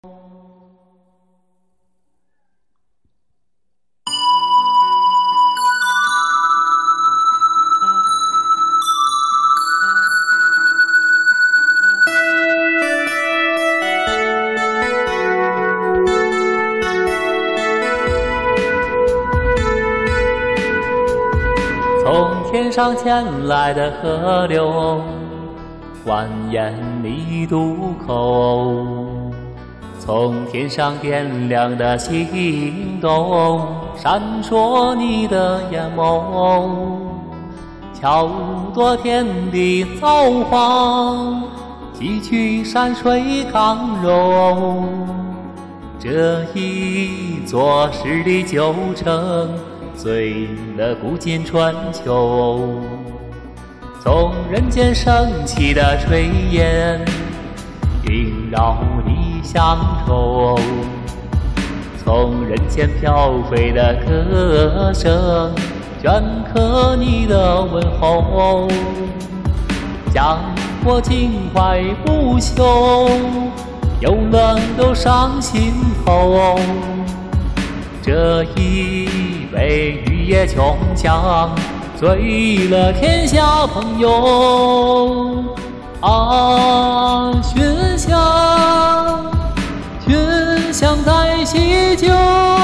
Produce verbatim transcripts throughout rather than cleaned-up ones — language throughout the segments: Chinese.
从天上牵来的河流，蜿蜒你渡口，从天上点亮的星斗，闪烁你的眼眸，巧夺天地造化，汲取山水刚柔，这一座十里九城，醉了古今春秋。从人间升起的炊烟，萦绕你乡愁，从人间飘飞的歌声，镌刻你的问候。家国情怀不朽，又能够上心头。这一杯玉液琼浆，醉了天下朋友。啊，熏香，熏香在喜酒，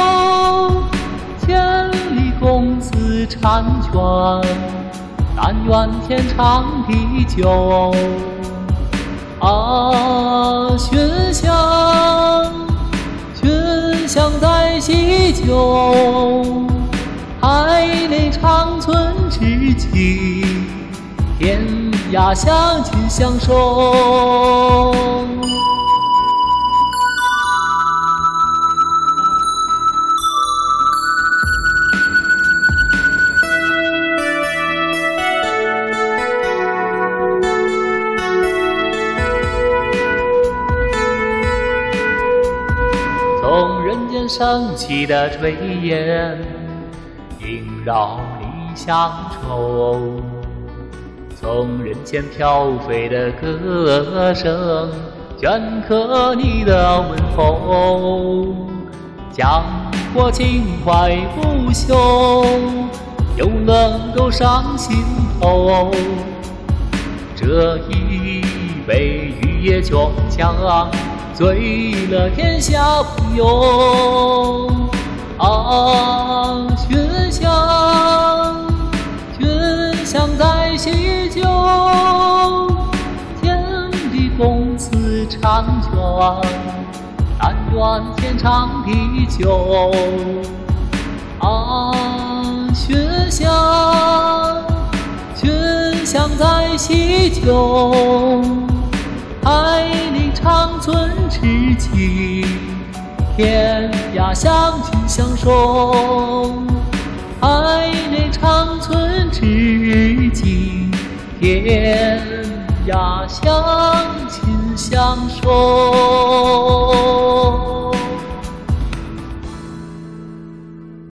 千里共此婵娟，但愿天长地久。啊，熏香，熏香在喜酒，海内长存知己，天涯相亲相守。从人间升起的炊烟，萦绕你乡愁，从人间飘飞的歌声，镌刻你的问候。家国情怀不朽，又能够上心头。这一杯玉液琼浆，醉了天下朋友。啊，熏香，熏香在喜酒，天地共此婵娟，但愿天长地久。啊，熏香，熏香在喜酒，海内长存知己，天涯相亲相守。海内长存知己，天涯相亲相守。